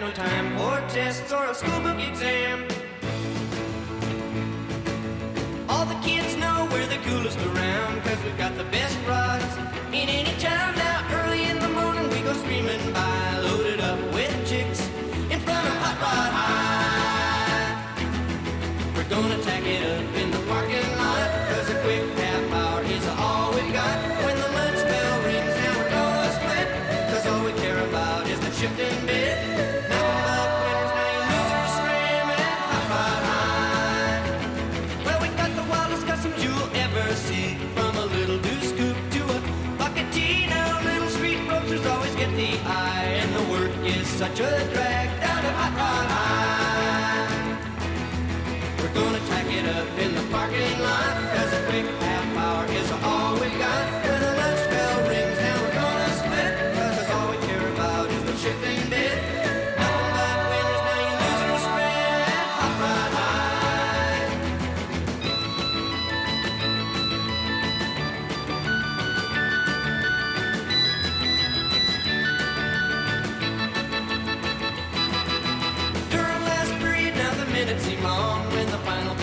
no time for tests or a schoolbook exam. All the kids know we're the coolest around, cause we've got the best rods in any town. Now early in the morning we go screaming by, loaded up with chicks in front of Hot Rod High. We're gonna tack it up in the parking lot, cause a quick half hour is all we've got. When the lunch bell rings and we're gonna split, cause all we care about is the shifting bit. Now about winners, now you losers scream at Hot Rod High. Well, we got the wildest customs you'll ever see, from a little do scoop to a bucket tea. Now little street roasters always get the eye, and the work is such a drag down at Hot Rod High. We're gonna tack it up in the parking lot, cause a quick half hour is all we got. When the lunch bell rings and we're gonna split, cause all we care about is the shifting bit. Nothing but winners, now you losers scream at Hot Rod High. During last period, now the minutes seem long, when the final